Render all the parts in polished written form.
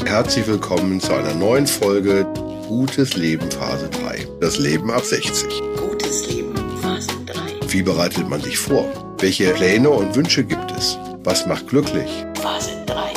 Herzlich willkommen zu einer neuen Folge Gutes Leben Phase 3. Das Leben ab 60. Gutes Leben Phase 3. Wie bereitet man sich vor? Welche Pläne und Wünsche gibt es? Was macht glücklich? Phase 3.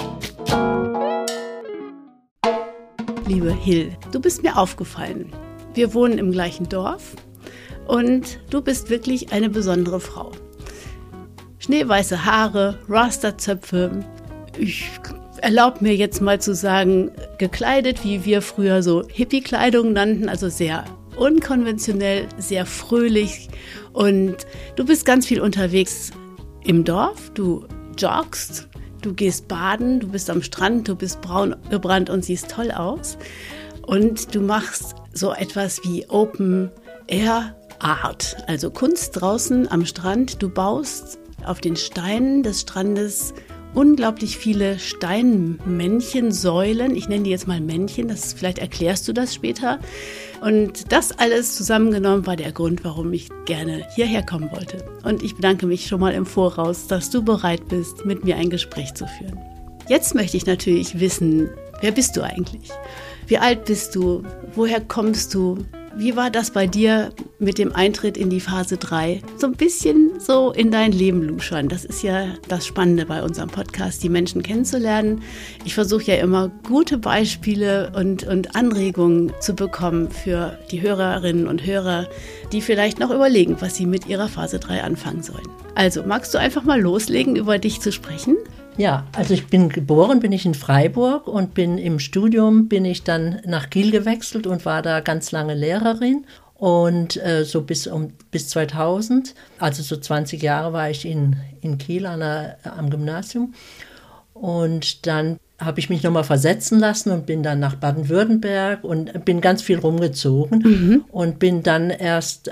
Liebe Hill, du bist mir aufgefallen. Wir wohnen im gleichen Dorf und du bist wirklich eine besondere Frau. Schneeweiße Haare, Rasterzöpfe. Ich erlaube mir jetzt mal zu sagen, gekleidet, wie wir früher so Hippie-Kleidung nannten, also sehr unkonventionell, sehr fröhlich. Und du bist ganz viel unterwegs im Dorf, du joggst, du gehst baden, du bist am Strand, du bist braun gebrannt und siehst toll aus. Und du machst so etwas wie Open Air Art, also Kunst draußen am Strand. Du baust auf den Steinen des Strandes unglaublich viele Steinmännchen, Säulen. Ich nenne die jetzt mal Männchen, vielleicht erklärst du das später. Und das alles zusammengenommen war der Grund, warum ich gerne hierher kommen wollte. Und ich bedanke mich schon mal im Voraus, dass du bereit bist, mit mir ein Gespräch zu führen. Jetzt möchte ich natürlich wissen, wer bist du eigentlich? Wie alt bist du? Woher kommst du? Wie war das bei dir mit dem Eintritt in die Phase 3? So ein bisschen so in dein Leben luschern. Das ist ja das Spannende bei unserem Podcast, die Menschen kennenzulernen. Ich versuche ja immer gute Beispiele und Anregungen zu bekommen für die Hörerinnen und Hörer, die vielleicht noch überlegen, was sie mit ihrer Phase 3 anfangen sollen. Also, magst du einfach mal loslegen, über dich zu sprechen? Ja, also ich bin geboren, bin ich in Freiburg und im Studium bin ich dann nach Kiel gewechselt und war da ganz lange Lehrerin und so bis 2000, also so 20 Jahre war ich in Kiel am Gymnasium und dann habe ich mich nochmal versetzen lassen und bin dann nach Baden-Württemberg und bin ganz viel rumgezogen und bin dann erst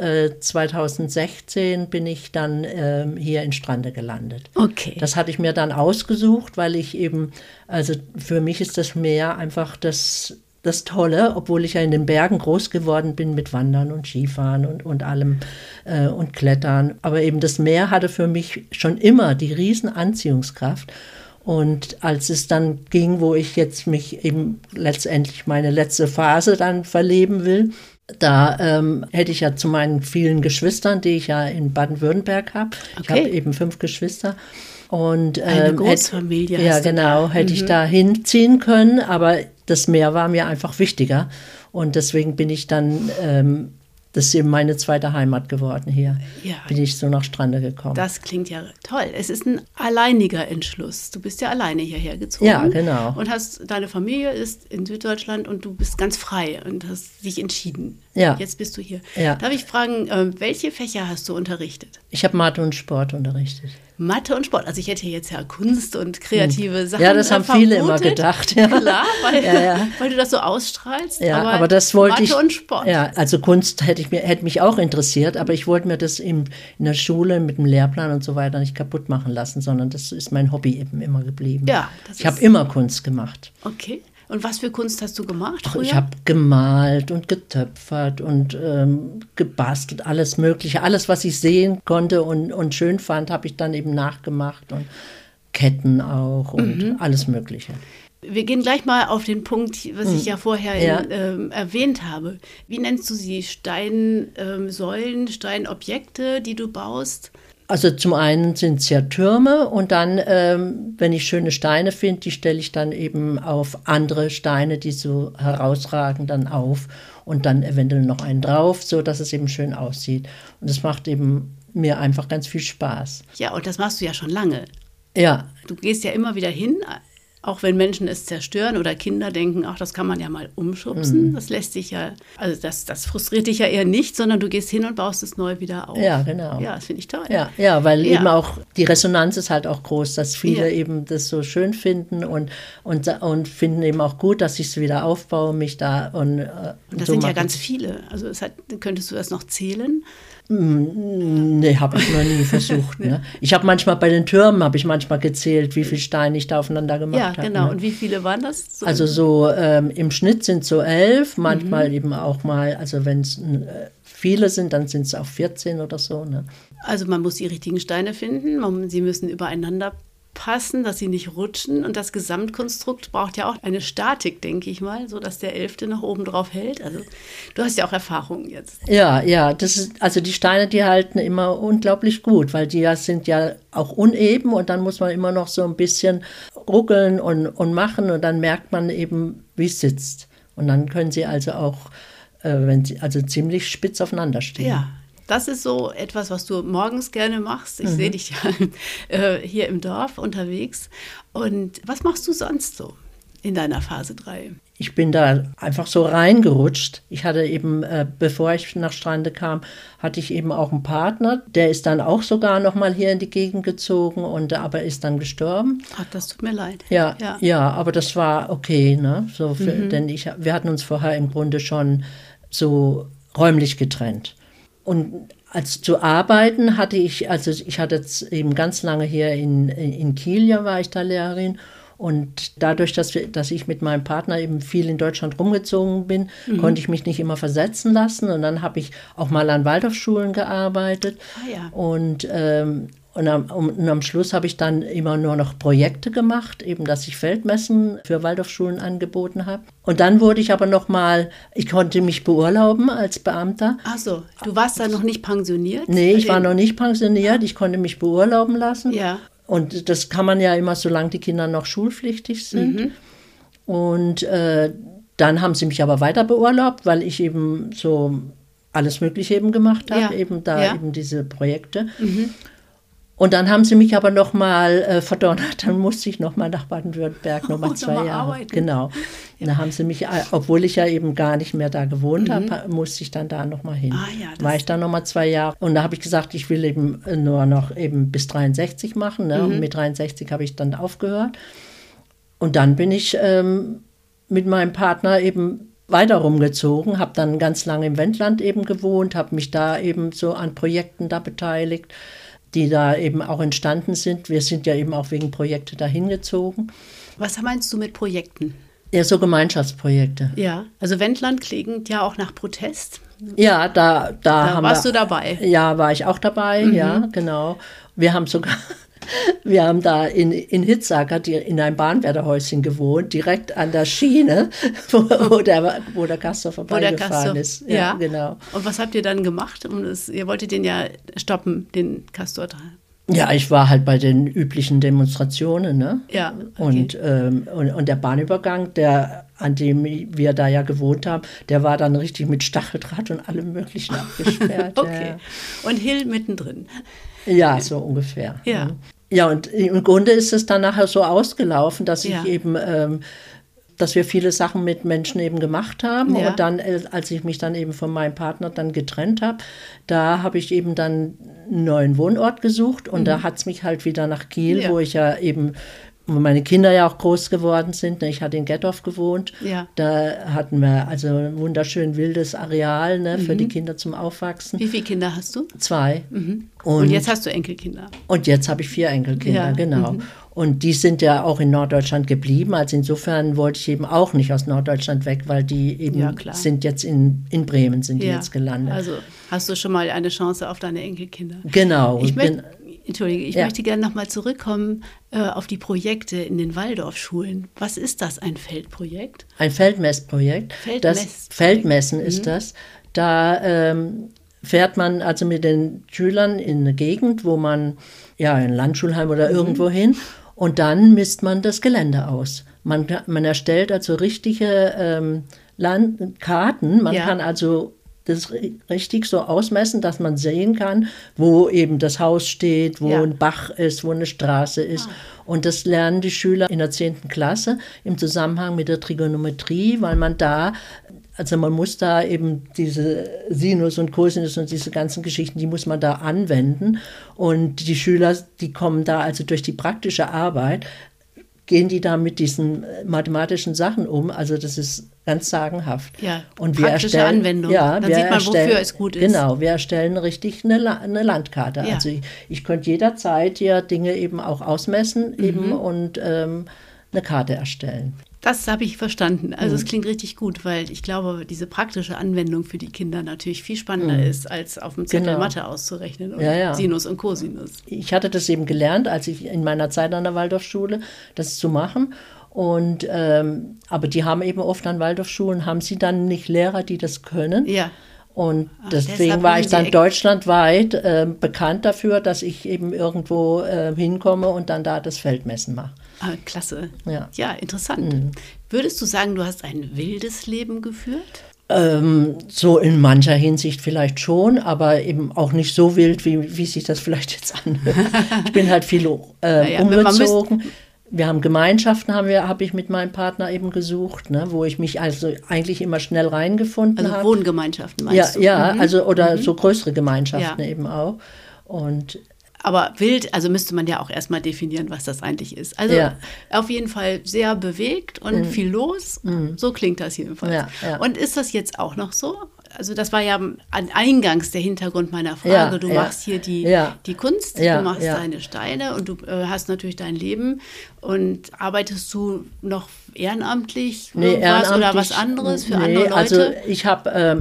2016 bin ich dann hier in Strande gelandet. Okay. Das hatte ich mir dann ausgesucht, weil ich eben, also für mich ist das Meer einfach das Tolle, obwohl ich ja in den Bergen groß geworden bin mit Wandern und Skifahren und allem und Klettern. Aber eben das Meer hatte für mich schon immer die riesen Anziehungskraft. Und als es dann ging, wo ich jetzt mich eben letztendlich meine letzte Phase dann verleben will, da hätte ich ja zu meinen vielen Geschwistern, die ich ja in Baden-Württemberg habe. Okay. Ich habe eben 5 Geschwister. Und, eine Großfamilie. Ja, genau, hätte ich da hinziehen können, aber das Meer war mir einfach wichtiger. Und deswegen bin ich dann das ist eben meine zweite Heimat geworden hier. Ja. Bin ich so nach Strande gekommen. Das klingt ja toll. Es ist ein alleiniger Entschluss. Du bist ja alleine hierher gezogen. Ja, genau. Und deine Familie ist in Süddeutschland und du bist ganz frei und hast dich entschieden. Ja. Jetzt bist du hier. Ja. Darf ich fragen, welche Fächer hast du unterrichtet? Ich habe Mathe und Sport unterrichtet. Mathe und Sport. Also ich hätte jetzt ja Kunst und kreative Sachen. Ja, das haben viele immer gedacht. Ja. Klar, weil du das so ausstrahlst. Ja, aber das wollte Mathe und Sport. Ja, also Kunst hätte mich auch interessiert, aber ich wollte mir das in der Schule mit dem Lehrplan und so weiter nicht kaputt machen lassen, sondern das ist mein Hobby eben immer geblieben. Ja, ich habe immer Kunst gemacht. Okay. Und was für Kunst hast du gemacht früher? Ich habe gemalt und getöpfert und gebastelt, alles Mögliche. Alles, was ich sehen konnte und schön fand, habe ich dann eben nachgemacht. Und Ketten auch und alles Mögliche. Wir gehen gleich mal auf den Punkt, was ich ja vorher erwähnt habe. Wie nennst du sie? Steinsäulen, Steinobjekte, die du baust? Also zum einen sind es ja Türme und dann, wenn ich schöne Steine finde, die stelle ich dann eben auf andere Steine, die so herausragen, dann auf und dann eventuell noch einen drauf, so dass es eben schön aussieht. Und das macht eben mir einfach ganz viel Spaß. Ja, und das machst du ja schon lange. Ja. Du gehst ja immer wieder hin, auch wenn Menschen es zerstören oder Kinder denken, ach, das kann man ja mal umschubsen. Das lässt sich ja, also das frustriert dich ja eher nicht, sondern du gehst hin und baust es neu wieder auf. Ja, genau. Ja, das finde ich toll. Ja, weil eben auch die Resonanz ist halt auch groß, dass viele eben das so schön finden und finden eben auch gut, dass ich es wieder aufbaue, mich da und das so sind ja ganz viele. Also könntest du das noch zählen? Nee, habe ich noch nie versucht. Ne? Ich habe manchmal bei den Türmen gezählt, wie viele Steine ich da aufeinander gemacht habe. Ja, genau. Ne? Und wie viele waren das? Also so im Schnitt sind so 11, manchmal eben auch mal, also wenn es viele sind, dann sind es auch 14 oder so. Ne? Also man muss die richtigen Steine finden, sie müssen übereinander passen, dass sie nicht rutschen. Und das Gesamtkonstrukt braucht ja auch eine Statik, denke ich mal, so dass der 11. noch oben drauf hält. Also du hast ja auch Erfahrungen jetzt. Ja, also die Steine, die halten immer unglaublich gut, weil die sind ja auch uneben und dann muss man immer noch so ein bisschen ruckeln und machen und dann merkt man eben, wie es sitzt. Und dann können sie also auch, wenn sie also ziemlich spitz aufeinander stehen. Ja. Das ist so etwas, was du morgens gerne machst. Ich sehe dich ja hier im Dorf unterwegs. Und was machst du sonst so in deiner Phase 3? Ich bin da einfach so reingerutscht. Ich hatte eben, bevor ich nach Strande kam, hatte ich eben auch einen Partner. Der ist dann auch sogar noch mal hier in die Gegend gezogen, aber ist dann gestorben. Ach, das tut mir leid. Ja, aber das war okay, ne? Denn wir hatten uns vorher im Grunde schon so räumlich getrennt. Und als zu arbeiten hatte ich jetzt eben ganz lange hier in Kiel, ja, war ich da Lehrerin. Und dadurch, dass ich mit meinem Partner eben viel in Deutschland rumgezogen bin, konnte ich mich nicht immer versetzen lassen. Und dann habe ich auch mal an Waldorfschulen gearbeitet. Ah, ja. Und am Schluss habe ich dann immer nur noch Projekte gemacht, eben dass ich Feldmessen für Waldorfschulen angeboten habe. Und dann wurde ich aber ich konnte mich beurlauben als Beamter. Ach so, du warst da noch nicht pensioniert? Nee, ich war noch nicht pensioniert, ich konnte mich beurlauben lassen. Ja. Und das kann man ja immer, solange die Kinder noch schulpflichtig sind. Und dann haben sie mich aber weiter beurlaubt, weil ich eben so alles Mögliche eben gemacht habe, eben diese Projekte. Und dann haben sie mich aber noch mal verdonnert, dann musste ich noch mal nach Baden-Württemberg, noch mal 2 Jahre. Arbeiten. Genau. Ja. Da haben sie mich, obwohl ich ja eben gar nicht mehr da gewohnt habe, musste ich dann da noch mal hin. War ich dann noch mal 2 Jahre. Und da habe ich gesagt, ich will eben nur noch eben bis 63 machen. Ne? Und mit 63 habe ich dann aufgehört. Und dann bin ich mit meinem Partner eben weiter rumgezogen, habe dann ganz lange im Wendland eben gewohnt, habe mich da eben so an Projekten da beteiligt, die da eben auch entstanden sind. Wir sind ja eben auch wegen Projekte dahin gezogen. Was meinst du mit Projekten? Ja, so Gemeinschaftsprojekte. Ja, also Wendland klingt ja auch nach Protest. Ja, da warst du dabei? Ja, war ich auch dabei, ja, genau. Wir haben da in Hitzacker in einem Bahnwärterhäuschen gewohnt, direkt an der Schiene, wo der Castor vorbeigefahren ist. Ja, genau. Und was habt ihr dann gemacht? Ihr wolltet den ja stoppen, den Castor. Ja, ich war halt bei den üblichen Demonstrationen, ne? Ja, okay. Und der Bahnübergang, an dem wir da ja gewohnt haben, der war dann richtig mit Stacheldraht und allem Möglichen abgesperrt. Okay. Und Hill mittendrin. Ja, so ungefähr. Ja. Ja, und im Grunde ist es dann nachher so ausgelaufen, dass ich eben, dass wir viele Sachen mit Menschen eben gemacht haben. Ja. Und dann, als ich mich dann eben von meinem Partner dann getrennt habe, da habe ich eben dann einen neuen Wohnort gesucht. Und da hat es mich halt wieder nach Kiel, wo ich ja eben, wo meine Kinder ja auch groß geworden sind. Ich hatte in Gettorf gewohnt. Ja. Da hatten wir also ein wunderschön wildes Areal, ne, für die Kinder zum Aufwachsen. Wie viele Kinder hast du? 2. Und jetzt hast du Enkelkinder? Und jetzt habe ich 4 Enkelkinder, genau. Und die sind ja auch in Norddeutschland geblieben. Also insofern wollte ich eben auch nicht aus Norddeutschland weg, weil die eben sind jetzt in Bremen sind die jetzt gelandet. Also hast du schon mal eine Chance auf deine Enkelkinder? Genau. Ich möchte gerne noch mal zurückkommen auf die Projekte in den Waldorfschulen. Was ist das, ein Feldprojekt? Ein Feldmessprojekt. Feldmessen ist das. Da fährt man also mit den Schülern in eine Gegend, wo man, ja, in Landschulheim oder irgendwo hin, und dann misst man das Gelände aus. Man erstellt also richtige Landkarten. Man kann also das richtig so ausmessen, dass man sehen kann, wo eben das Haus steht, wo ein Bach ist, wo eine Straße ist. Und das lernen die Schüler in der 10. Klasse im Zusammenhang mit der Trigonometrie, weil man muss da eben diese Sinus und Cosinus und diese ganzen Geschichten, die muss man da anwenden. Und die Schüler, die kommen da also durch die praktische Arbeit, gehen die da mit diesen mathematischen Sachen um. Also das ist ganz sagenhaft. Ja, und praktische Anwendung. Ja, dann sieht man, wofür es gut ist. Genau, wir erstellen richtig eine Landkarte. Ja. Also ich könnte jederzeit ja Dinge eben auch ausmessen eben und eine Karte erstellen. Das habe ich verstanden. Also es klingt richtig gut, weil ich glaube, diese praktische Anwendung für die Kinder natürlich viel spannender ist, als auf dem Zettel Mathe auszurechnen und Sinus und Cosinus. Ich hatte das eben gelernt, als ich in meiner Zeit an der Waldorfschule, das zu machen. Und aber die haben eben oft an Waldorfschulen, haben sie dann nicht Lehrer, die das können. Ja. Und deswegen war ich dann deutschlandweit bekannt dafür, dass ich eben irgendwo hinkomme und dann da das Feldmessen mache. Ah, klasse. Ja, interessant. Würdest du sagen, du hast ein wildes Leben geführt? So in mancher Hinsicht vielleicht schon, aber eben auch nicht so wild, wie sich das vielleicht jetzt anhört. Ich bin halt viel umgezogen. Wir haben Gemeinschaften, habe ich mit meinem Partner eben gesucht, ne, wo ich mich also eigentlich immer schnell reingefunden habe. Also Wohngemeinschaften meinst du? Ja, also oder so größere Gemeinschaften eben auch. Und aber wild, also müsste man ja auch erstmal definieren, was das eigentlich ist. Also auf jeden Fall sehr bewegt und viel los. So klingt das jedenfalls. Ja. Und ist das jetzt auch noch so? Also das war ja eingangs der Hintergrund meiner Frage. Du machst hier die Kunst, du machst deine Steine und du hast natürlich dein Leben. Und arbeitest du noch ehrenamtlich oder was anderes für andere Leute? Also ich habe,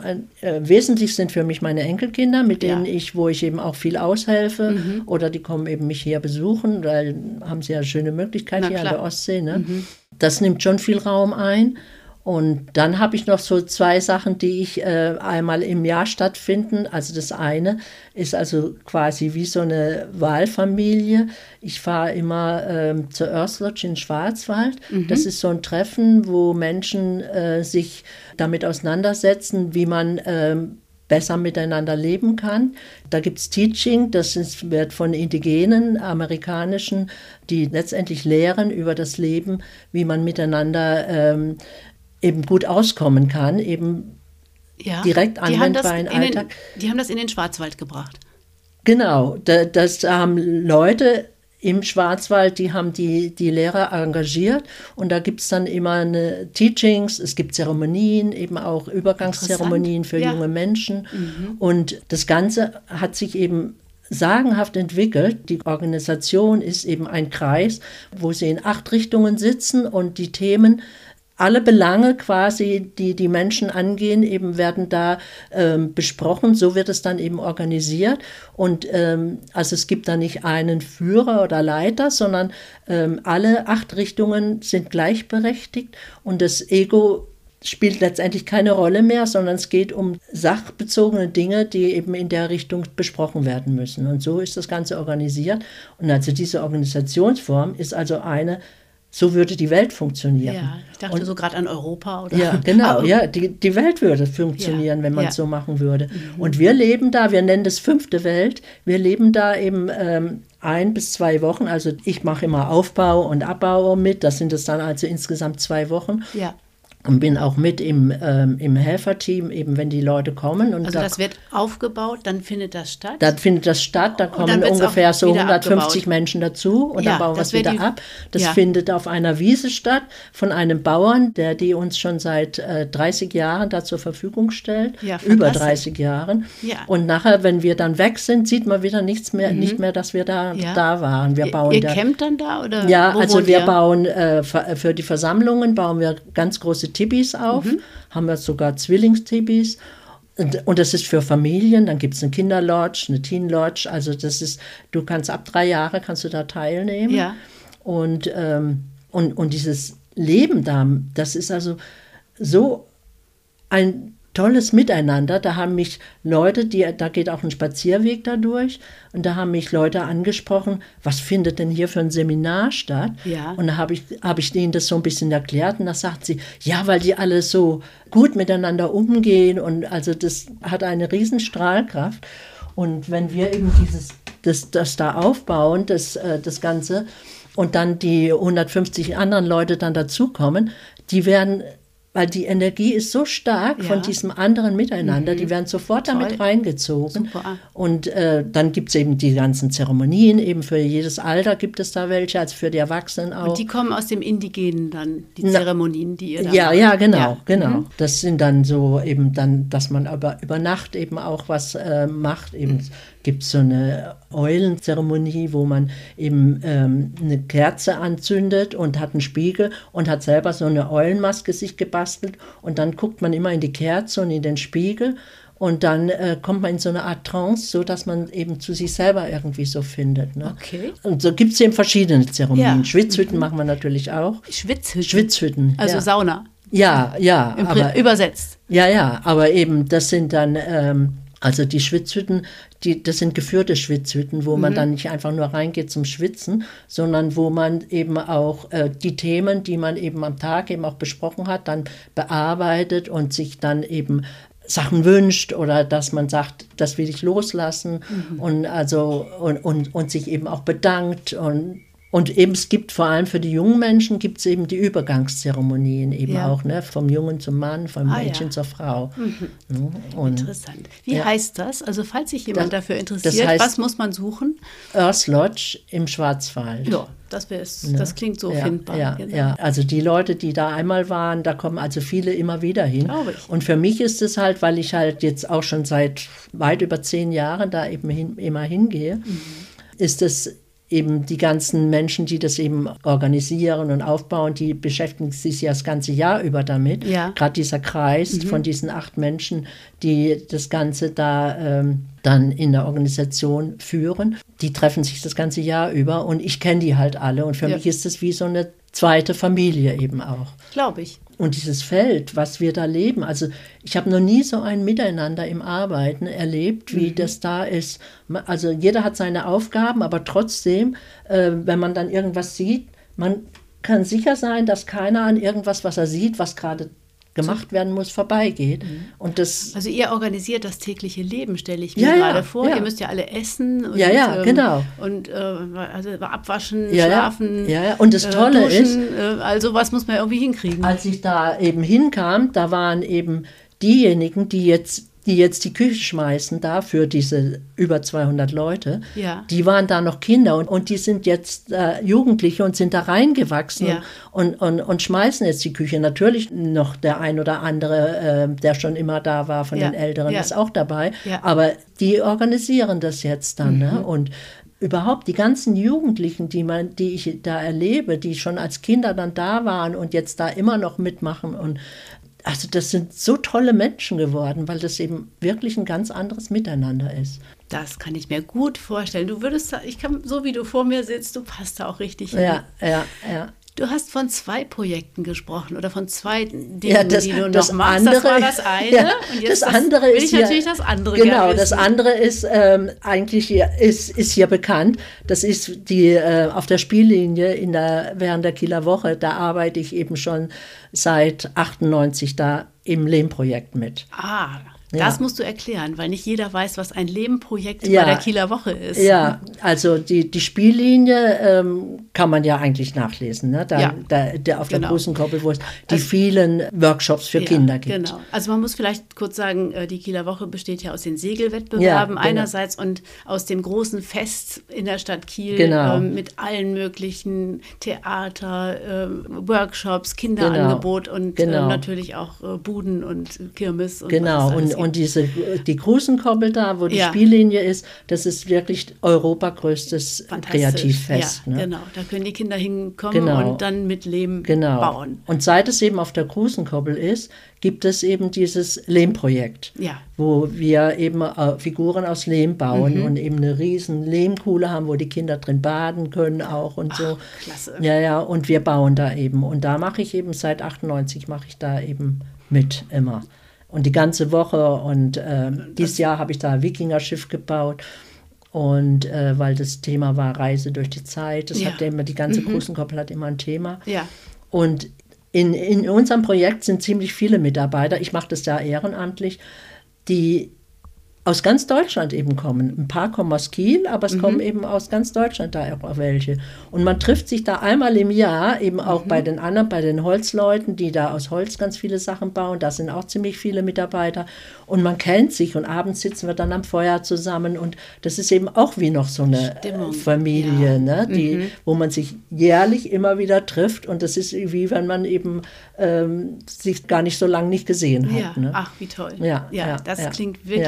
wesentlich sind für mich meine Enkelkinder, mit denen wo ich eben auch viel aushelfe. Oder die kommen eben mich hier besuchen, weil haben sie ja eine schöne Möglichkeit hier an der Ostsee. Ne? Das nimmt schon viel Raum ein. Und dann habe ich noch so 2 Sachen, die ich einmal im Jahr stattfinden. Also das eine ist also quasi wie so eine Wahlfamilie. Ich fahre immer zur Earth Lodge in Schwarzwald. Das ist so ein Treffen, wo Menschen sich damit auseinandersetzen, wie man besser miteinander leben kann. Da gibt es Teaching, wird von Indigenen, Amerikanischen, die letztendlich lehren über das Leben, wie man miteinander eben gut auskommen kann, eben direkt anwendbar in den Alltag. Die haben das in den Schwarzwald gebracht. Genau, das haben Leute im Schwarzwald, die haben die Lehrer engagiert und da gibt es dann immer Teachings, es gibt Zeremonien, eben auch Übergangszeremonien für junge Menschen und das Ganze hat sich eben sagenhaft entwickelt. Die Organisation ist eben ein Kreis, wo sie in 8 Richtungen sitzen und die Themen, alle Belange quasi, die Menschen angehen, eben werden da besprochen. So wird es dann eben organisiert. Und also es gibt da nicht einen Führer oder Leiter, sondern alle 8 Richtungen sind gleichberechtigt. Und das Ego spielt letztendlich keine Rolle mehr, sondern es geht um sachbezogene Dinge, die eben in der Richtung besprochen werden müssen. Und so ist das Ganze organisiert. Und also diese Organisationsform ist also eine, so würde die Welt funktionieren. Ja, ich dachte so gerade an Europa. Oder? Ja, genau. Die Welt würde funktionieren, wenn man es so machen würde. Und wir leben da, wir nennen das 5. Welt, wir leben da eben 1 bis 2 Wochen. Also ich mache immer Aufbau und Abbau mit, das sind es dann also insgesamt 2 Wochen. Ja. Und bin auch mit im Helferteam, eben wenn die Leute kommen. Und also das wird aufgebaut, dann findet das statt? Dann findet das statt, da kommen ungefähr so 150 abgebaut. Menschen dazu und dann bauen wir es wieder ab. Das findet auf einer Wiese statt von einem Bauern, der die uns schon seit 30 Jahren da zur Verfügung stellt, über 30 Jahren. Ja. Und nachher, wenn wir dann weg sind, sieht man wieder nicht mehr, dass wir da waren. Wir bauen ihr campt dann da? Oder ja, also wir bauen für die Versammlungen bauen wir ganz große Tibis auf, haben wir sogar Zwillingstibis und das ist für Familien, dann gibt es eine Kinderlodge, eine Teen Lodge, also das ist, du kannst ab 3 Jahre kannst du da teilnehmen und dieses Leben da, das ist also so ein tolles Miteinander. Da haben mich Leute, da geht auch ein Spazierweg da durch, und da haben mich Leute angesprochen, was findet denn hier für ein Seminar statt? Ja. Und da habe ich denen das so ein bisschen erklärt, und da sagt sie, ja, weil die alle so gut miteinander umgehen, und also das hat eine riesen Strahlkraft. Und wenn wir eben das da aufbauen, das Ganze, und dann die 150 anderen Leute dann dazukommen, die werden, weil die Energie ist so stark von diesem anderen Miteinander, die werden sofort damit reingezogen. Super. Und dann gibt es eben die ganzen Zeremonien, eben für jedes Alter gibt es da welche, also für die Erwachsenen auch. Und die kommen aus dem Indigenen dann, die Zeremonien, die ihr da macht. Ja, genau. Das sind dann so eben dann, dass man über Nacht eben auch was macht, eben gibt es so eine Eulenzeremonie, wo man eben eine Kerze anzündet und hat einen Spiegel und hat selber so eine Eulenmaske sich gebastelt und dann guckt man immer in die Kerze und in den Spiegel und dann kommt man in so eine Art Trance, so dass man eben zu sich selber irgendwie so findet. Ne? Okay. Und so gibt es eben verschiedene Zeremonien. Ja. Schwitzhütten machen wir natürlich auch. Schwitzhütten. Also ja. Sauna. Ja, aber Übersetzt. Ja, aber eben das sind dann also die Schwitzhütten, das sind geführte Schwitzhütten, wo man dann nicht einfach nur reingeht zum Schwitzen, sondern wo man eben auch die Themen, die man eben am Tag eben auch besprochen hat, dann bearbeitet und sich dann eben Sachen wünscht oder dass man sagt, das will ich loslassen und sich eben auch bedankt und eben es gibt vor allem für die jungen Menschen gibt es eben die Übergangszeremonien eben auch, ne, vom Jungen zum Mann, vom Mädchen zur Frau. Und, interessant. Wie heißt das? Also falls sich jemand dafür interessiert, das heißt, was muss man suchen? Earth Lodge im Schwarzwald. Ja, das klingt so findbar. Ja, genau. ja, also die Leute, die da einmal waren, da kommen also viele immer wieder hin. Glaube ich. Und für mich ist es halt, weil ich halt jetzt auch schon seit weit über 10 Jahren da eben immer hingehe, ist es eben die ganzen Menschen, die das eben organisieren und aufbauen, die beschäftigen sich ja das ganze Jahr über damit. Ja. Gerade dieser Kreis von diesen 8 Menschen, die das Ganze da dann in der Organisation führen, die treffen sich das ganze Jahr über und ich kenne die halt alle und für mich ist das wie so eine zweite Familie eben auch. Glaube ich. Und dieses Feld, was wir da leben, also ich habe noch nie so ein Miteinander im Arbeiten erlebt, wie das da ist. Also jeder hat seine Aufgaben, aber trotzdem, wenn man dann irgendwas sieht, man kann sicher sein, dass keiner an irgendwas, was er sieht, was gerade gemacht werden muss, vorbeigeht. Und das also ihr organisiert das tägliche Leben, stelle ich mir gerade vor. Ihr müsst ja alle essen und, genau. Und also abwaschen, schlafen, Und das Tolle duschen, ist, also was muss man irgendwie hinkriegen. Als ich da eben hinkam, da waren eben diejenigen, die jetzt die Küche schmeißen da für diese über 200 Leute, die waren da noch Kinder und die sind jetzt Jugendliche und sind da reingewachsen und schmeißen jetzt die Küche. Natürlich noch der ein oder andere, der schon immer da war von den Älteren, ist auch dabei, aber die organisieren das jetzt dann. Ne? Und überhaupt die ganzen Jugendlichen, die ich da erlebe, die schon als Kinder dann da waren und jetzt da immer noch mitmachen und also das sind so tolle Menschen geworden, weil das eben wirklich ein ganz anderes Miteinander ist. Das kann ich mir gut vorstellen. So wie du vor mir sitzt, du passt da auch richtig hin. Ja. Du hast von 2 Projekten gesprochen oder von 2 Dingen, die du das noch machst. Andere, das war das eine. Ja, und jetzt das andere will ist ich natürlich das andere Genau, gerne wissen. das andere ist eigentlich ist hier bekannt. Das ist die auf der Spiellinie während der Kieler Woche. Da arbeite ich eben schon seit 98 da im Lehmprojekt mit. Das musst du erklären, weil nicht jeder weiß, was ein Lehmprojekt bei der Kieler Woche ist. Ja, also die Spiellinie kann man ja eigentlich nachlesen, ne? Auf der großen Koppel, wo es die vielen Workshops für Kinder gibt. Genau. Also man muss vielleicht kurz sagen, die Kieler Woche besteht ja aus den Segelwettbewerben einerseits und aus dem großen Fest in der Stadt Kiel mit allen möglichen Theater, Workshops, Kinderangebot und natürlich auch Buden und Kirmes. Und Und die Grußenkoppel da, wo die Spiellinie ist, das ist wirklich Europagrößtes Kreativfest. Ja, genau. Da können die Kinder hinkommen und dann mit Lehm bauen. Und seit es eben auf der Grußenkoppel ist, gibt es eben dieses Lehmprojekt, wo wir eben Figuren aus Lehm bauen und eben eine riesen Lehmkuhle haben, wo die Kinder drin baden können auch und so. Klasse. Ja, und wir bauen da eben. Und da mache ich eben seit 98 mache ich da eben mit immer. Und die ganze Woche und dieses Jahr habe ich da ein Wikingerschiff gebaut und weil das Thema war Reise durch die Zeit, das hat immer, die ganze Grußenkoppel hat immer ein Thema. Ja. Und in unserem Projekt sind ziemlich viele Mitarbeiter, ich mache das da ehrenamtlich, die aus ganz Deutschland eben kommen. Ein paar kommen aus Kiel, aber es kommen eben aus ganz Deutschland da auch welche. Und man trifft sich da einmal im Jahr, eben auch bei den anderen, bei den Holzleuten, die da aus Holz ganz viele Sachen bauen. Da sind auch ziemlich viele Mitarbeiter. Und man kennt sich und abends sitzen wir dann am Feuer zusammen. Und das ist eben auch wie noch so eine Familie, ne? Wo man sich jährlich immer wieder trifft. Und das ist wie wenn man eben sich gar nicht so lange nicht gesehen hat. Ja. Ne? Ach, wie toll. Ja, das klingt wirklich wunderschön.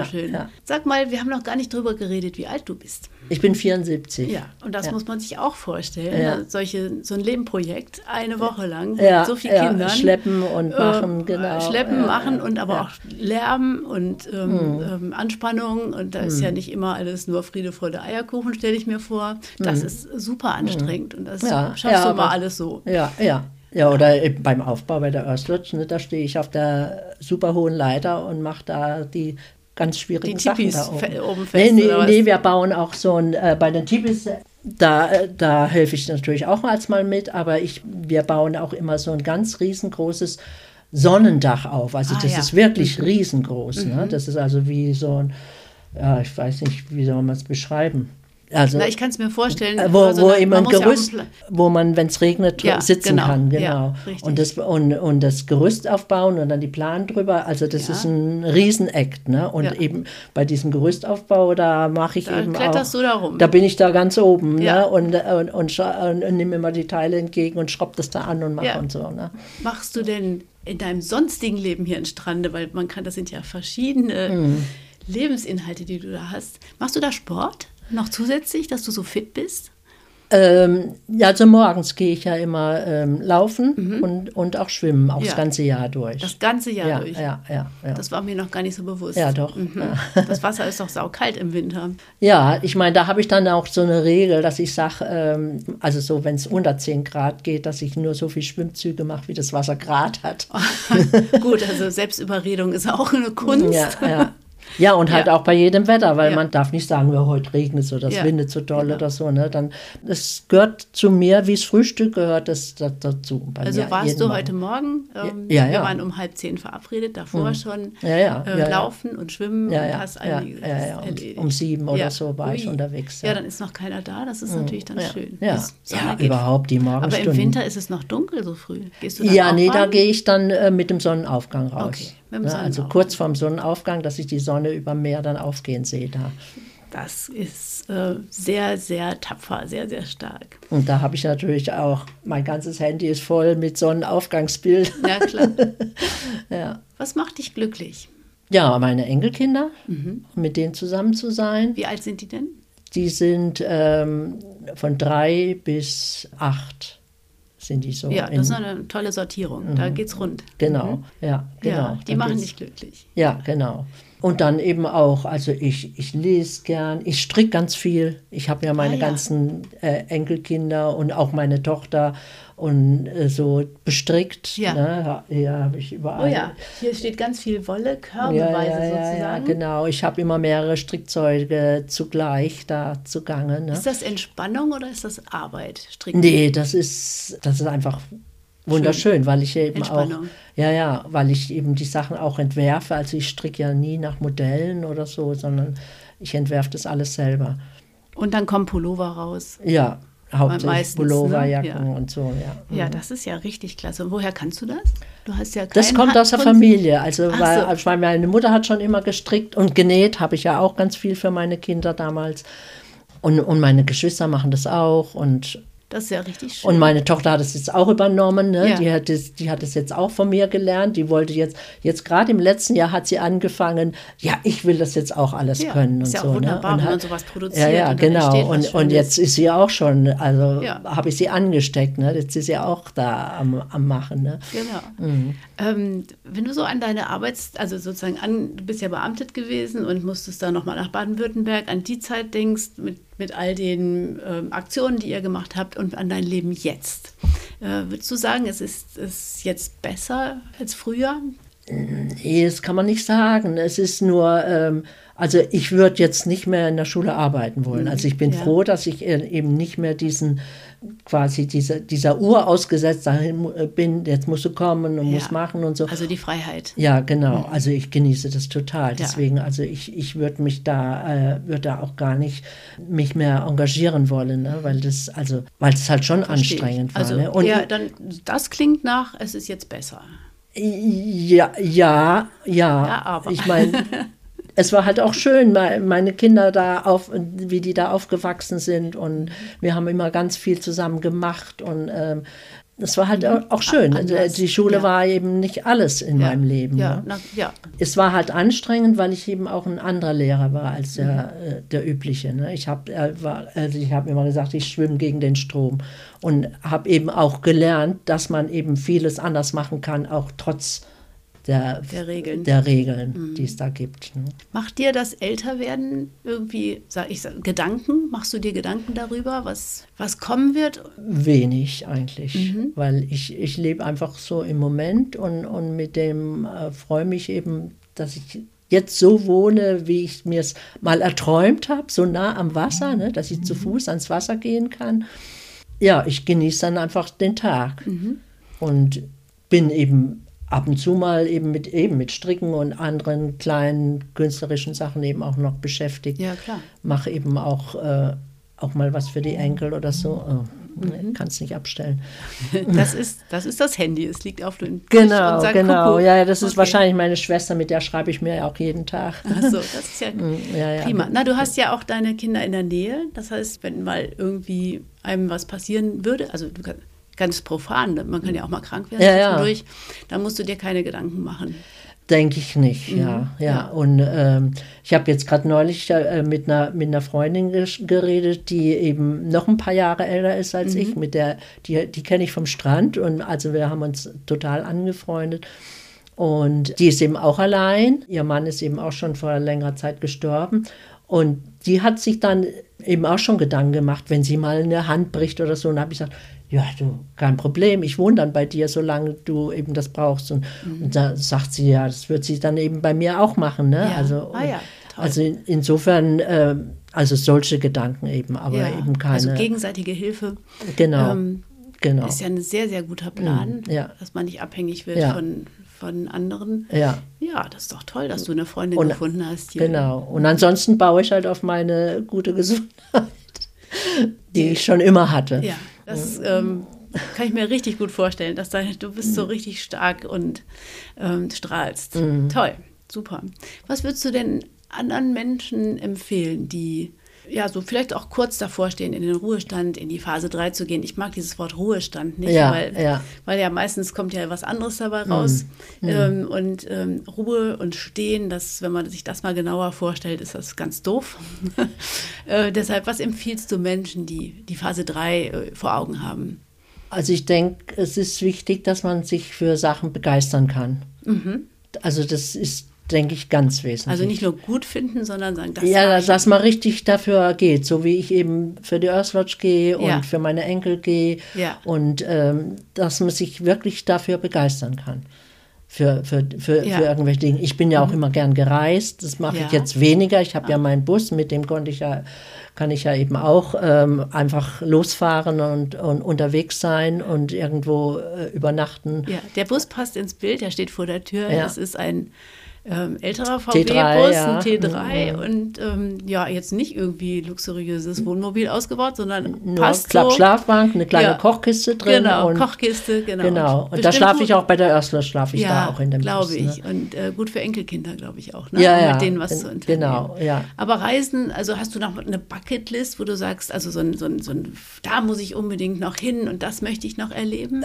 schön. Ja. Sag mal, wir haben noch gar nicht drüber geredet, wie alt du bist. Ich bin 74. Ja, und das muss man sich auch vorstellen. Ja. So ein Lebenprojekt, eine Woche lang, Ja, mit so vielen Kindern. Schleppen und machen, genau. Schleppen, machen und aber auch Lärm und Anspannung. Und da ist ja nicht immer alles nur Friede, Freude, Eierkuchen, stelle ich mir vor. Das ist super anstrengend und das schaffst du mal alles so. Ja, oder eben beim Aufbau bei der Earthwatch, ne, da stehe ich auf der super hohen Leiter und mache da die ganz schwierigen Sachen da oben fest. Nee, wir bauen auch so ein, bei den Tipis, da helfe ich natürlich auch mal mit, aber wir bauen auch immer so ein ganz riesengroßes Sonnendach auf. Also das ist wirklich riesengroß. Ne? Das ist also wie so ein, ja, ich weiß nicht, wie soll man es beschreiben? Also, ich kann es mir vorstellen, wo eben ein Gerüst, wo man, wenn es regnet, sitzen kann. Genau. Ja, und das Gerüst aufbauen und dann die Planen drüber. Also das ist ein Riesenakt. Ne? Und eben bei diesem Gerüstaufbau, da mache ich eben kletterst du da rum. Da bin ich da ganz oben, ne? und nehme immer die Teile entgegen und schraube das da an und mache und so. Ne? Machst du denn in deinem sonstigen Leben hier in Strande, weil das sind ja verschiedene Lebensinhalte, die du da hast. Machst du da Sport? Noch zusätzlich, dass du so fit bist? Also morgens gehe ich ja immer laufen und auch schwimmen, auch das ganze Jahr durch. Das ganze Jahr durch? Ja. Das war mir noch gar nicht so bewusst. Ja, doch. Das Wasser ist doch saukalt im Winter. Ja, ich meine, da habe ich dann auch so eine Regel, dass ich sage, also so, wenn es unter 10 Grad geht, dass ich nur so viel Schwimmzüge mache, wie das Wasser Grad hat. Gut, also Selbstüberredung ist auch eine Kunst. Ja. Ja, und halt auch bei jedem Wetter, weil man darf nicht sagen, heute regnet es oder es windet so doll oder so. Ne? Dann, das gehört zu mir, wie das Frühstück gehört das dazu. Also warst du heute Morgen, wir waren um 9:30 verabredet, davor schon laufen und schwimmen und hast einiges erledigt. Um 7 oder so war ich unterwegs. Ja, dann ist noch keiner da, das ist natürlich dann schön. Ja, überhaupt die Morgenstunden. Aber im Winter ist es noch dunkel so früh. Gehst du dann da gehe ich dann mit dem Sonnenaufgang raus. Okay. Also kurz vorm Sonnenaufgang, dass ich die Sonne über dem Meer dann aufgehen sehe da. Das ist sehr, sehr tapfer, sehr, sehr stark. Und da habe ich natürlich auch, mein ganzes Handy ist voll mit Sonnenaufgangsbild. Ja, klar. Ja. Was macht dich glücklich? Ja, meine Enkelkinder, mit denen zusammen zu sein. Wie alt sind die denn? Die sind von 3 bis 8. Sind die so. Ja, das ist eine tolle Sortierung. Da geht's rund. Genau, ja, genau. Ja, die machen dich glücklich. Ja, genau. Und dann eben auch, also ich lese gern, ich stricke ganz viel. Ich habe ja meine ganzen Enkelkinder und auch meine Tochter und so bestrickt. Ja. Ne? Ja, habe ich überall. Oh ja, hier steht ganz viel Wolle, körbeweise sozusagen. Ja, genau. Ich habe immer mehrere Strickzeuge zugleich da zugange. Ne? Ist das Entspannung oder ist das Arbeit, Stricken? Nee, das ist einfach wunderschön, weil ich eben auch, weil ich eben die Sachen auch entwerfe. Also ich stricke ja nie nach Modellen oder so, sondern ich entwerfe das alles selber. Und dann kommen Pullover raus. Ja, hauptsächlich meistens, Pulloverjacken und so, ja. Ja, das ist ja richtig klasse. Und woher kannst du das? Du hast ja das kommt aus der Familie. Also weil meine Mutter hat schon immer gestrickt und genäht, habe ich ja auch ganz viel für meine Kinder damals. Und meine Geschwister machen das auch und das ist ja richtig schön. Und meine Tochter hat es jetzt auch übernommen. Ne? Ja. Die hat es jetzt auch von mir gelernt. Die wollte jetzt gerade im letzten Jahr hat sie angefangen, ich will das jetzt auch alles können. Ist und ja so, auch wunderbar, ne? wenn man sowas produziert. Ja, genau. Und jetzt ist sie auch schon, habe ich sie angesteckt. Ne? Jetzt ist sie auch da am Machen. Ne? Genau. Wenn du so an deine also sozusagen du bist ja beamtet gewesen und musstest dann nochmal nach Baden-Württemberg, an die Zeit denkst, mit all den Aktionen, die ihr gemacht habt und an dein Leben jetzt. Würdest du sagen, es ist jetzt besser als früher? Nee, das kann man nicht sagen. Es ist nur, also ich würde jetzt nicht mehr in der Schule arbeiten wollen. Also ich bin froh, dass ich eben nicht mehr dieser Uhr ausgesetzt bin, jetzt musst du kommen und musst machen und so. Also die Freiheit. Ja, genau. Also ich genieße das total. Deswegen, also ich würde würde da auch gar nicht mich mehr engagieren wollen, ne? Weil es halt schon anstrengend war. Also ne? Und dann, das klingt nach, es ist jetzt besser. Ja, aber. Ich meine, es war halt auch schön, meine Kinder wie die da aufgewachsen sind und wir haben immer ganz viel zusammen gemacht und Das war halt auch schön. Anders. Die Schule Ja. war eben nicht alles in meinem Leben. Ja, Ne? ja. Es war halt anstrengend, weil ich eben auch ein anderer Lehrer war als der übliche. Ne? Ich habe immer gesagt, ich schwimme gegen den Strom und habe eben auch gelernt, dass man eben vieles anders machen kann, auch trotz der Regeln, die es da gibt. Ne? Macht dir das Älterwerden irgendwie, Gedanken? Machst du dir Gedanken darüber, was kommen wird? Wenig eigentlich, weil ich lebe einfach so im Moment und mit dem freue mich eben, dass ich jetzt so wohne, wie ich mir es mal erträumt habe, so nah am Wasser, ne, dass ich zu Fuß ans Wasser gehen kann. Ja, ich genieße dann einfach den Tag und bin eben ab und zu mal eben mit Stricken und anderen kleinen künstlerischen Sachen eben auch noch beschäftigt. Ja, klar. Mache eben auch mal was für die Enkel oder so. Kann es nicht abstellen. Das ist das Handy, es liegt auf dem Tisch Genau, und sagt genau. Kuckuck. Ja, das ist Okay. wahrscheinlich meine Schwester, mit der schreibe ich mir ja auch jeden Tag. Ach so, das ist ja, Ja. prima. Na, du hast ja auch deine Kinder in der Nähe. Das heißt, wenn mal irgendwie einem was passieren würde, also du ganz profan, man kann ja auch mal krank werden zwischendurch, dann musst du dir keine Gedanken machen. Denke ich nicht, ja. Und ich habe jetzt gerade neulich mit einer Freundin geredet, die eben noch ein paar Jahre älter ist als ich. Die kenne ich vom Strand und also wir haben uns total angefreundet. Und die ist eben auch allein. Ihr Mann ist eben auch schon vor längerer Zeit gestorben. Und die hat sich dann eben auch schon Gedanken gemacht, wenn sie mal eine Hand bricht oder so. Und habe ich gesagt, ja, du, kein Problem, ich wohne dann bei dir, solange du eben das brauchst. Und da sagt sie, ja, das wird sie dann eben bei mir auch machen. Ne? Ja. Also, toll. also insofern, also solche Gedanken eben, aber eben keine. Also gegenseitige Hilfe. Genau, genau. Ist ja ein sehr, sehr guter Plan, dass man nicht abhängig wird von anderen. Ja. Ja, das ist doch toll, dass du eine Freundin gefunden hast hier. Genau. Und ansonsten baue ich halt auf meine gute Gesundheit, die ich schon immer hatte. Ja, das kann ich mir richtig gut vorstellen, dass du bist so richtig stark und strahlst. Toll, super. Was würdest du denn anderen Menschen empfehlen, die ja so vielleicht auch kurz davor stehen, in den Ruhestand, in die Phase 3 zu gehen? Ich mag dieses Wort Ruhestand nicht, weil ja meistens kommt ja was anderes dabei raus. Und Ruhe und Stehen, wenn man sich das mal genauer vorstellt, ist das ganz doof. Deshalb, was empfiehlst du Menschen, die die Phase 3 vor Augen haben? Also ich denke, es ist wichtig, dass man sich für Sachen begeistern kann. Also das ist, denke ich, ganz wesentlich. Also nicht nur gut finden, sondern sagen, dass man richtig dafür geht, so wie ich eben für die Earth Lodge gehe und für meine Enkel gehe und dass man sich wirklich dafür begeistern kann. Für irgendwelche Dinge. Ich bin ja auch immer gern gereist, das mache ich jetzt weniger. Ich habe ja meinen Bus, mit dem kann ich ja eben auch einfach losfahren und unterwegs sein und irgendwo übernachten. Ja, der Bus passt ins Bild, der steht vor der Tür. Ja. Das ist ein älterer T3, VW-Bus, ein T3 und jetzt nicht irgendwie luxuriöses Wohnmobil ausgebaut, sondern Nur passt Schlafbank, eine kleine Kochkiste drin. Genau, und Kochkiste, genau. Genau, und da bestimmt schlafe ich auch bei der Earth Lodge, schlafe ich da auch in dem Bus. glaube ich. Ne? Und gut für Enkelkinder, glaube ich auch, ne? Ja, mit denen was zu unternehmen. Genau, ja. Aber Reisen, also hast du noch eine Bucketlist, wo du sagst, also da muss ich unbedingt noch hin und das möchte ich noch erleben?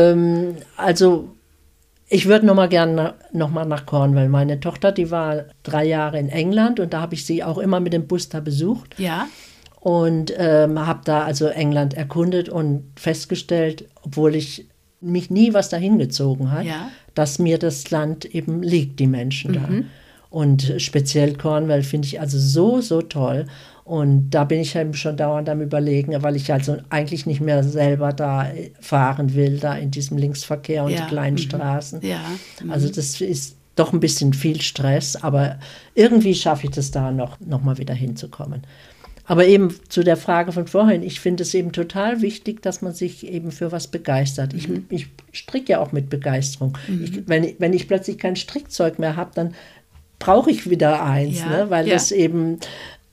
Also ich würde noch mal nach Cornwall. Meine Tochter, die war 3 Jahre in England und da habe ich sie auch immer mit dem Bus da besucht. Ja. Und habe da also England erkundet und festgestellt, obwohl ich mich nie was dahin gezogen hat, dass mir das Land eben liegt, die Menschen da. Und speziell Cornwall finde ich also so toll. Und da bin ich eben schon dauernd am Überlegen, weil ich also eigentlich nicht mehr selber da fahren will, da in diesem Linksverkehr und die kleinen Straßen. Ja. Also das ist doch ein bisschen viel Stress, aber irgendwie schaffe ich das da noch mal wieder hinzukommen. Aber eben zu der Frage von vorhin, ich finde es eben total wichtig, dass man sich eben für was begeistert. Ich stricke ja auch mit Begeisterung. Wenn ich plötzlich kein Strickzeug mehr habe, dann brauche ich wieder eins, ne? Weil das eben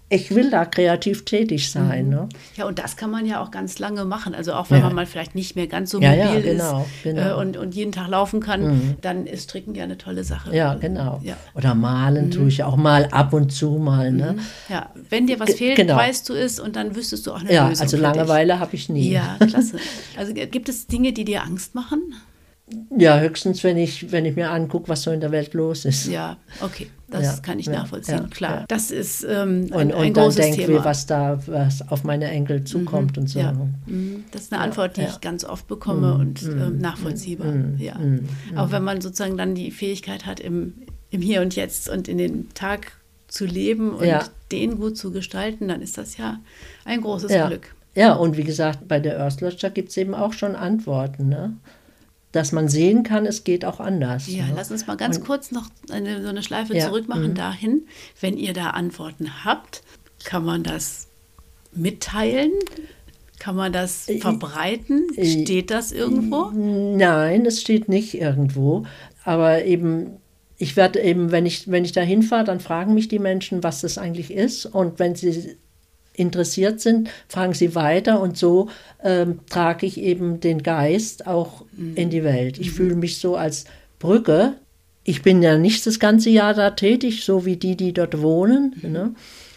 ich will da kreativ tätig sein. Ne? Ja, und das kann man ja auch ganz lange machen. Also auch wenn man mal vielleicht nicht mehr ganz so mobil ist und jeden Tag laufen kann, dann ist Stricken ja eine tolle Sache. Ja, genau. Ja. Oder malen tue ich auch mal ab und zu mal. Ne? Ja, wenn dir was fehlt, weißt du es und dann wüsstest du auch eine Lösung. Ja, also Langeweile habe ich nie. Ja, klasse. Also gibt es Dinge, die dir Angst machen? Ja, höchstens, wenn ich mir angucke, was so in der Welt los ist. Ja, okay, das kann ich nachvollziehen, klar. Ja. Das ist ein großes dann Thema. Und was auf meine Enkel zukommt und so. Ja. Das ist eine Antwort, die ich ganz oft bekomme und nachvollziehbar. Auch wenn man sozusagen dann die Fähigkeit hat, im Hier und Jetzt und in den Tag zu leben und den gut zu gestalten, dann ist das ja ein großes Glück. Ja, und wie gesagt, bei der Earthloger gibt es eben auch schon Antworten, ne? Dass man sehen kann, es geht auch anders. Ja, ne? Lass uns mal ganz kurz noch so eine Schleife zurück machen dahin. Wenn ihr da Antworten habt, kann man das mitteilen? Kann man das verbreiten? Steht das irgendwo? Nein, es steht nicht irgendwo. Aber eben, ich werde eben, wenn ich da hinfahre, dann fragen mich die Menschen, was das eigentlich ist. Und wenn sie interessiert sind, fragen sie weiter und so trage ich eben den Geist auch in die Welt. Ich fühle mich so als Brücke. Ich bin ja nicht das ganze Jahr da tätig, so wie die dort wohnen. Ne?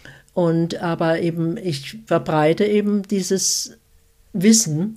Aber eben, ich verbreite eben dieses Wissen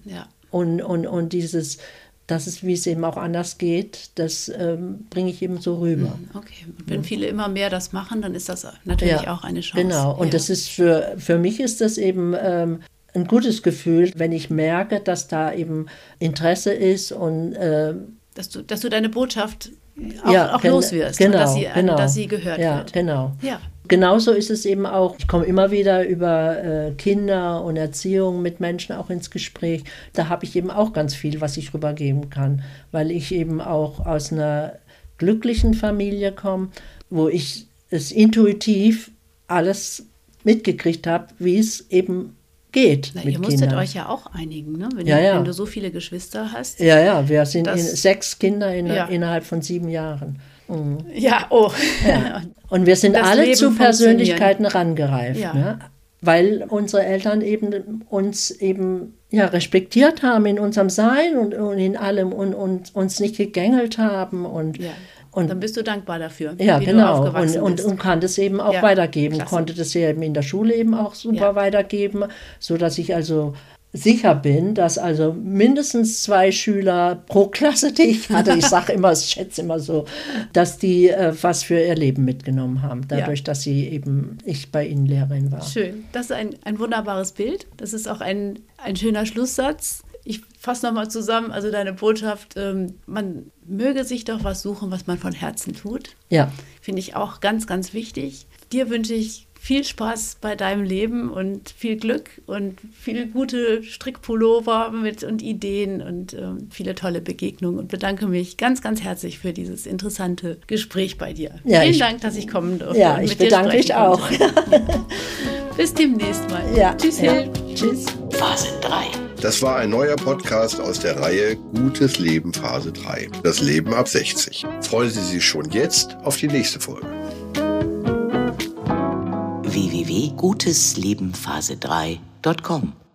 und dieses, dass es, wie es eben auch anders geht, das bringe ich eben so rüber. Okay, und wenn viele immer mehr das machen, dann ist das natürlich auch eine Chance. Genau, und das ist für mich ist das eben ein gutes Gefühl, wenn ich merke, dass da eben Interesse ist und dass du deine Botschaft auch los wirst, und dass sie gehört wird. Genau. Ja. Genauso ist es eben auch, ich komme immer wieder über Kinder und Erziehung mit Menschen auch ins Gespräch. Da habe ich eben auch ganz viel, was ich rübergeben kann, weil ich eben auch aus einer glücklichen Familie komme, wo ich es intuitiv alles mitgekriegt habe, wie es eben geht. Ihr musstet euch ja auch einigen, ne? Wenn du so viele Geschwister hast. Ja, wir sind 6 Kinder innerhalb von 7 Jahren. Mhm. Ja, oh. Ja. Und wir sind alle zu Persönlichkeiten rangereift, ne? Weil unsere Eltern eben uns eben respektiert haben in unserem Sein und in allem und uns nicht gegängelt haben. Und dann bist du dankbar dafür, wie du aufgewachsen bist. Und kann das eben auch weitergeben. Klasse. Konnte das ja eben in der Schule eben auch super weitergeben, sodass ich also sicher bin, dass also mindestens 2 Schüler pro Klasse, die ich hatte, ich schätze immer so, dass die was für ihr Leben mitgenommen haben, dadurch, dass ich bei ihnen Lehrerin war. Schön, das ist ein wunderbares Bild. Das ist auch ein schöner Schlusssatz. Ich fasse nochmal zusammen, also deine Botschaft, man möge sich doch was suchen, was man von Herzen tut. Ja. Finde ich auch ganz, ganz wichtig. Dir wünsche ich viel Spaß bei deinem Leben und viel Glück und viele gute Strickpullover und Ideen und viele tolle Begegnungen und bedanke mich ganz, ganz herzlich für dieses interessante Gespräch bei dir. Ja, Vielen Dank, dass ich kommen durfte. Ja, ich bedanke mich auch. Bis demnächst mal. Ja. Tschüss, Hill. Tschüss. Phase 3. Das war ein neuer Podcast aus der Reihe Gutes Leben Phase 3. Das Leben ab 60. Freuen Sie sich schon jetzt auf die nächste Folge. www.guteslebenphase3.com